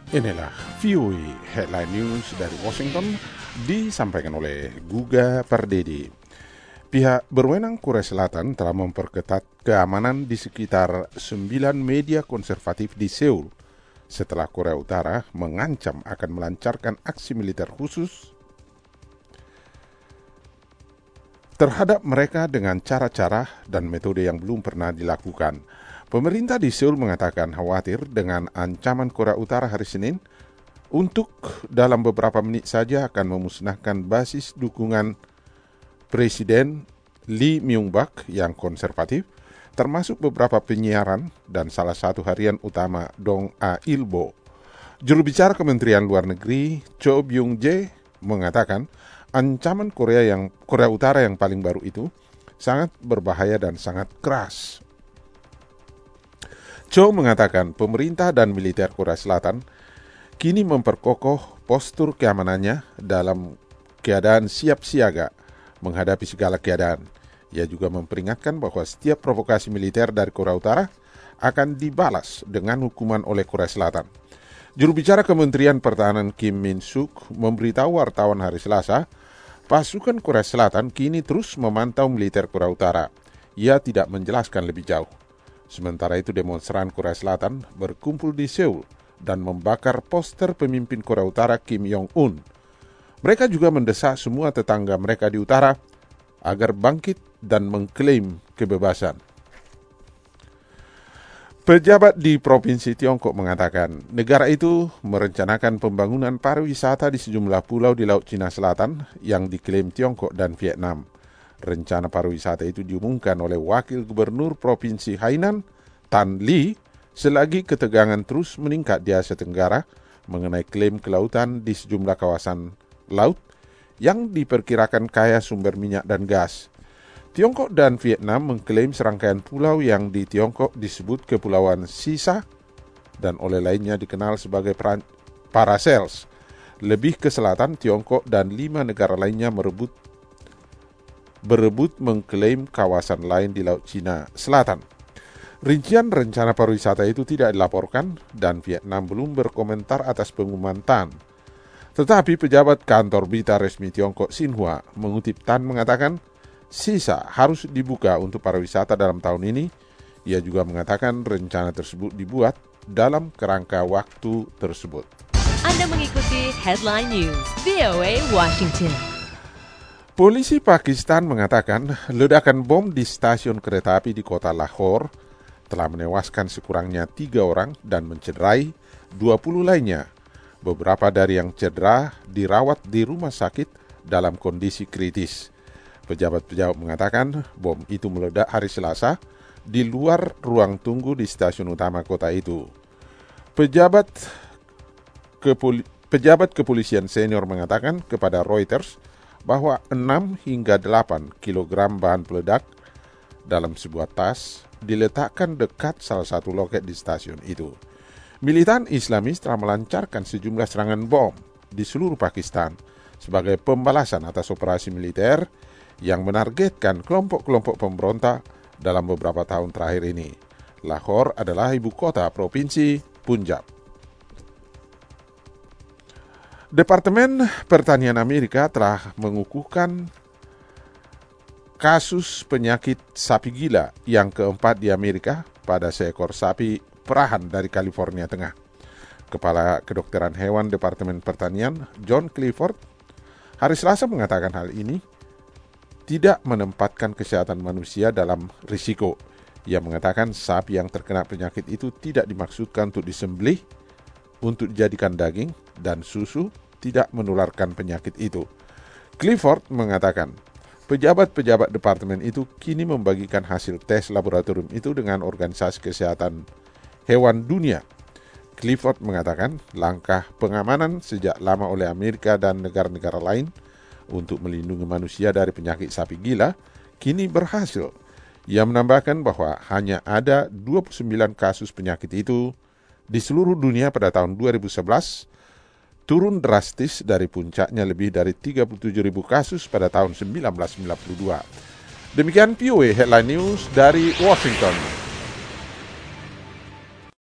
Inilah VOA Headline News dari Washington disampaikan oleh Guga Pardede. Pihak berwenang Korea Selatan telah memperketat keamanan di sekitar 9 media konservatif di Seoul setelah Korea Utara mengancam akan melancarkan aksi militer khusus terhadap mereka dengan cara-cara dan metode yang belum pernah dilakukan. Pemerintah di Seoul mengatakan khawatir dengan ancaman Korea Utara hari Senin untuk dalam beberapa menit saja akan memusnahkan basis dukungan Presiden Lee Myung-bak yang konservatif, termasuk beberapa penyiaran dan salah satu harian utama Dong A-ilbo. Juru bicara Kementerian Luar Negeri Cho Byung-jae mengatakan ancaman Korea Utara yang paling baru itu sangat berbahaya dan sangat keras. Cho mengatakan pemerintah dan militer Korea Selatan kini memperkokoh postur keamanannya dalam keadaan siap siaga menghadapi segala keadaan. Ia juga memperingatkan bahwa setiap provokasi militer dari Korea Utara akan dibalas dengan hukuman oleh Korea Selatan. Juru bicara Kementerian Pertahanan Kim Min-suk memberitahu wartawan hari Selasa, pasukan Korea Selatan kini terus memantau militer Korea Utara. Ia tidak menjelaskan lebih jauh. Sementara itu demonstran Korea Selatan berkumpul di Seoul dan membakar poster pemimpin Korea Utara Kim Jong-un. Mereka juga mendesak semua tetangga mereka di utara agar bangkit dan mengklaim kebebasan. Pejabat di Provinsi Tiongkok mengatakan negara itu merencanakan pembangunan pariwisata di sejumlah pulau di Laut Cina Selatan yang diklaim Tiongkok dan Vietnam. Rencana pariwisata itu diumumkan oleh Wakil Gubernur Provinsi Hainan, Tan Lee, selagi ketegangan terus meningkat di Asia Tenggara mengenai klaim kelautan di sejumlah kawasan laut yang diperkirakan kaya sumber minyak dan gas. Tiongkok dan Vietnam mengklaim serangkaian pulau yang di Tiongkok disebut Kepulauan Sisa dan oleh lainnya dikenal sebagai Paracels. Lebih ke selatan, Tiongkok dan 5 negara lainnya berebut mengklaim kawasan lain di Laut Cina Selatan. Rincian rencana pariwisata itu tidak dilaporkan dan Vietnam belum berkomentar atas pengumuman Tan. Tetapi pejabat kantor berita resmi Tiongkok Xinhua mengutip Tan mengatakan Sisa harus dibuka untuk pariwisata dalam tahun ini. Ia juga mengatakan rencana tersebut dibuat dalam kerangka waktu tersebut. Anda mengikuti Headline News VOA Washington. Polisi Pakistan mengatakan ledakan bom di stasiun kereta api di kota Lahore telah menewaskan sekurangnya 3 orang dan mencederai 20 lainnya. Beberapa dari yang cedera dirawat di rumah sakit dalam kondisi kritis. Pejabat-pejabat mengatakan bom itu meledak hari Selasa di luar ruang tunggu di stasiun utama kota itu. Pejabat kepolisian senior mengatakan kepada Reuters bahwa 6 hingga 8 kilogram bahan peledak dalam sebuah tas diletakkan dekat salah satu loket di stasiun itu. Militan Islamis telah melancarkan sejumlah serangan bom di seluruh Pakistan sebagai pembalasan atas operasi militer yang menargetkan kelompok-kelompok pemberontak dalam beberapa tahun terakhir ini. Lahore adalah ibu kota Provinsi Punjab. Departemen Pertanian Amerika telah mengukuhkan kasus penyakit sapi gila yang keempat di Amerika pada seekor sapi perahan dari California Tengah. Kepala Kedokteran Hewan Departemen Pertanian, John Clifford, hari Selasa mengatakan hal ini tidak menempatkan kesehatan manusia dalam risiko. Ia mengatakan sapi yang terkena penyakit itu tidak dimaksudkan untuk disembelih, untuk dijadikan daging dan susu, tidak menularkan penyakit itu. Clifford mengatakan, pejabat-pejabat departemen itu kini membagikan hasil tes laboratorium itu dengan Organisasi Kesehatan Hewan Dunia. Clifford mengatakan langkah pengamanan sejak lama oleh Amerika dan negara-negara lain untuk melindungi manusia dari penyakit sapi gila kini berhasil. Ia menambahkan bahwa hanya ada 29 kasus penyakit itu di seluruh dunia pada tahun 2011, turun drastis dari puncaknya lebih dari 37.000 kasus pada tahun 1992. Demikian VOA Headline News dari Washington.